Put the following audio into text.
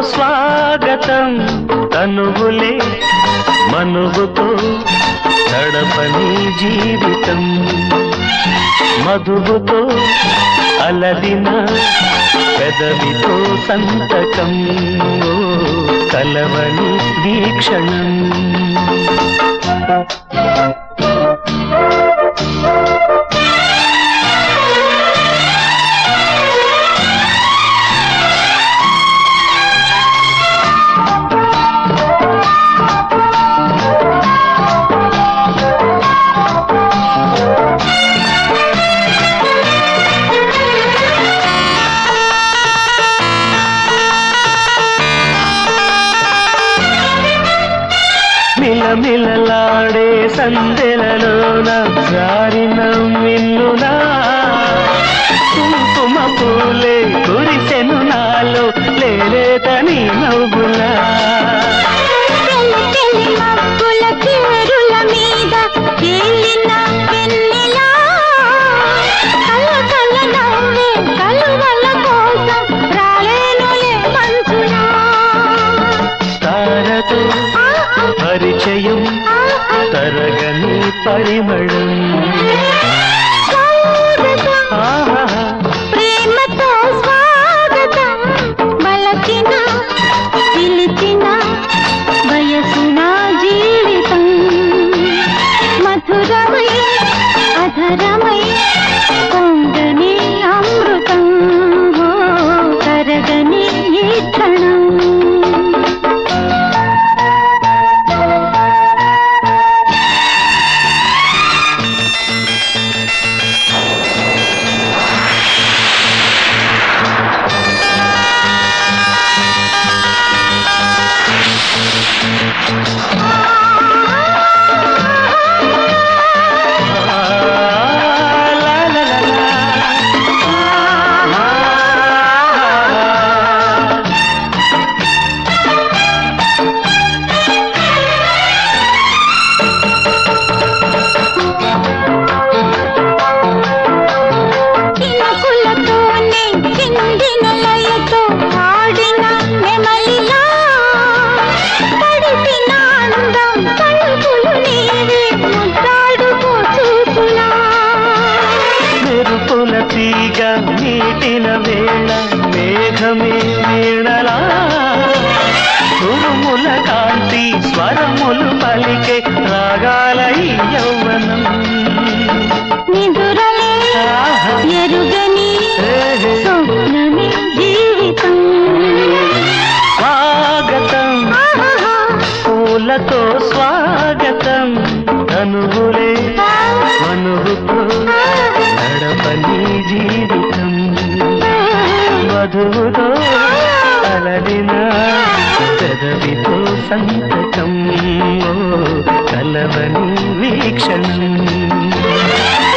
స్వాగతం తనువులే మనువుతో గడపని జీవితం మధువుతో అలదిన పెదవితో సంతకం కలవని వీక్షణం మిలమిలలాడే సందెలలోన జారిన మిన్నునా కుంకుమ పూలే కురిసెను నాలో లేలేదని నవ్వులా పరిచయం తరగని పరిమళం ప్రేమతో స్వాగతం బలచిన పిలిచిన వయసున జీవితం మధురమై అధరమై పొంగని అమృతం తరగని ఈ క్షణం నీటిన వేళ మేఘమే వీణలా ఉరుముల కాంతి స్వరములు పలికే రాగాల ఈ యౌవనం నిదురలే ఎరుగని స్వప్నమే జీవితం స్వాగతం పూలతో స్వాగతం తనువులే మనువుతో గడపని జీవితం మధువుతో అలదిన పెదవితో సంతకం కలవని వీక్షణం